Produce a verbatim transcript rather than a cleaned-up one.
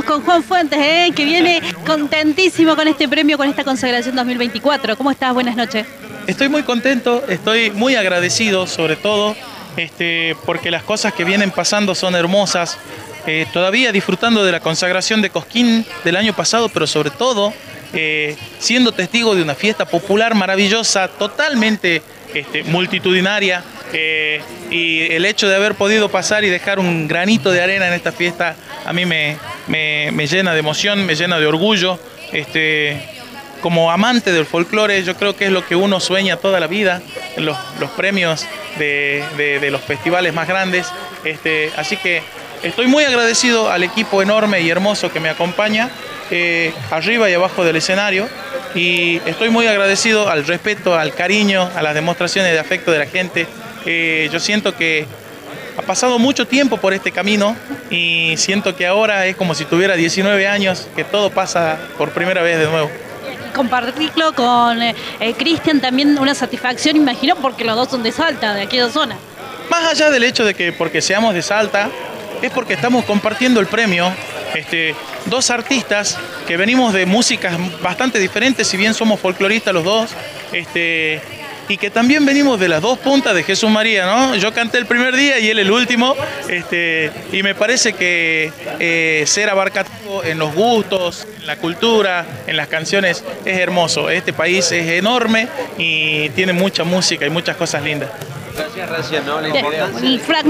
con Juan Fuentes, ¿eh? Que viene contentísimo con este premio, con esta consagración dos mil veinticuatro. ¿Cómo estás? Buenas noches. Estoy muy contento, estoy muy agradecido sobre todo, este, porque las cosas que vienen pasando son hermosas. Eh, todavía disfrutando de la consagración de Cosquín del año pasado, pero sobre todo eh, siendo testigo de una fiesta popular maravillosa, totalmente este, multitudinaria. Eh, y el hecho de haber podido pasar y dejar un granito de arena en esta fiesta a mí me, me, me llena de emoción, me llena de orgullo. Este, como amante del folclore, yo creo que es lo que uno sueña toda la vida, los, los premios de, de, de los festivales más grandes. Este, así que estoy muy agradecido al equipo enorme y hermoso que me acompaña, eh, arriba y abajo del escenario. Y estoy muy agradecido al respeto, al cariño, a las demostraciones de afecto de la gente. Eh, yo siento que ha pasado mucho tiempo por este camino y siento que ahora es como si tuviera diecinueve años, que todo pasa por primera vez de nuevo. Compartirlo con eh, Cristian también una satisfacción, imagino, porque los dos son de Salta, de aquella zona. Más allá del hecho de que porque seamos de Salta, es porque estamos compartiendo el premio, este, dos artistas que venimos de músicas bastante diferentes, si bien somos folcloristas los dos, este, y que también venimos de las dos puntas de Jesús María, ¿no? Yo canté el primer día y él el último, este, y me parece que eh, ser abarcativo en los gustos, en la cultura, en las canciones, es hermoso. Este país es enorme y tiene mucha música y muchas cosas lindas. Gracias, gracias, ¿no? La importancia. El fragmento